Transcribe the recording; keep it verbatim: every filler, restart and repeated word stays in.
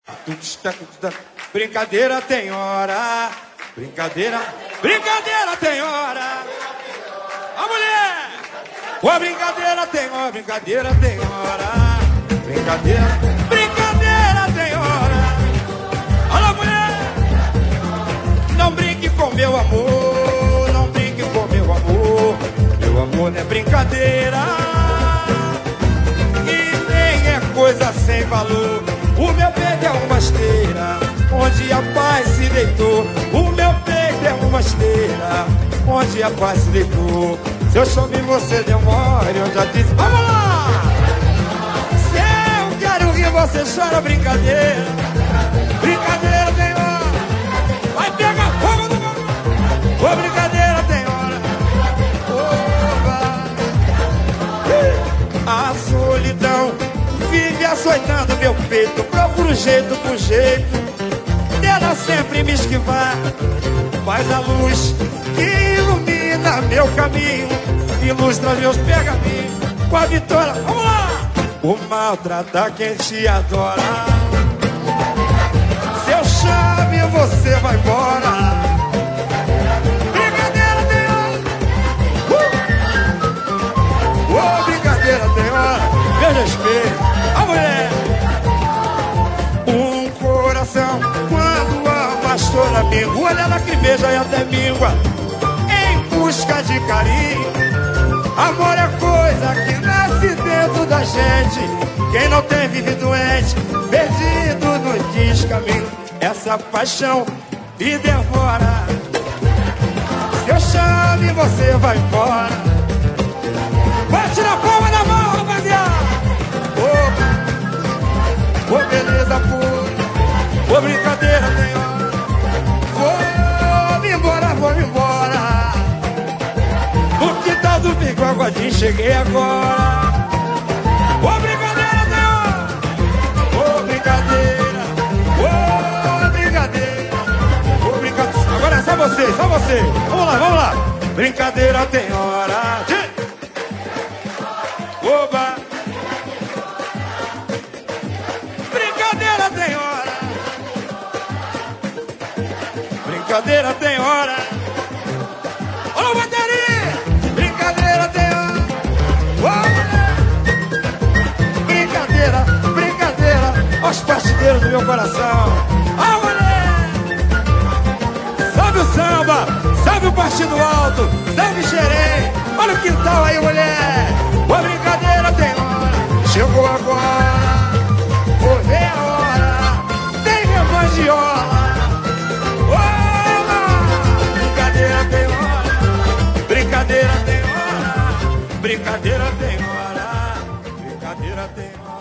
Brincadeira tem hora. Brincadeira, brincadeira tem hora. A mulher! Ô, brincadeira tem hora, brincadeira tem hora. Brincadeira, brincadeira tem hora. Olha, mulher! Não brinque com meu amor, não brinque com meu amor. Meu amor não é brincadeira e nem é coisa sem valor. O meu peito é uma esteira onde a paz se deitou. O meu peito é uma esteira onde a paz se deitou. Se eu chamo e você demora, eu já disse. Vamos lá! Se eu quero rir, você chora. Brincadeira, brincadeira tem hora. Vai pegar fogo no meu. Ô, brincadeira tem hora. Oba. A solidão vive açoitando meu peito. Procuro jeito por jeito dela sempre me esquivar. Faz a luz que ilumina meu caminho, ilustra meus pergaminhos com a vitória. Vamos lá! O maltrata quem te adora. Se eu chamo, você vai embora. Brincadeira tem hora. Uh! Oh, brincadeira tem hora. Veja espelho. A mulher. Um coração quando ama estoura amigo. Olha ela que beija e até míngua em busca de carinho. Amor é coisa que nasce dentro da gente. Quem não tem vive doente, perdido no descaminho. Essa paixão me devora. Se eu chamo e você vai embora. Bate na palma da mão, rapaziada. Ô, oh, beleza pura. Ô, oh, brincadeira tem hora. Vou-me embora, vou-me embora. No quintal do Bico Aguadinho cheguei agora. Ô, oh, brincadeira tem hora. Ô, oh, brincadeira. Ô, oh, brincadeira. Ô, oh, brincadeira. Agora é só você, só você. Vamos lá, vamos lá. Brincadeira tem hora. Oba. Brincadeira tem hora. Brincadeira tem hora. Olha o bateria. Brincadeira tem hora. Olha. Brincadeira, brincadeira. Olha os partideiros do meu coração. Ah, mulher. Sabe o samba, sabe o partido alto, sabe o xerém. Olha o quintal aí, mulher. A brincadeira tem hora. Chegou agora. Vou ver a hora. Tem minha mandiola. Brincadeira tem hora. Brincadeira tem hora. Brincadeira tem hora. Brincadeira tem hora.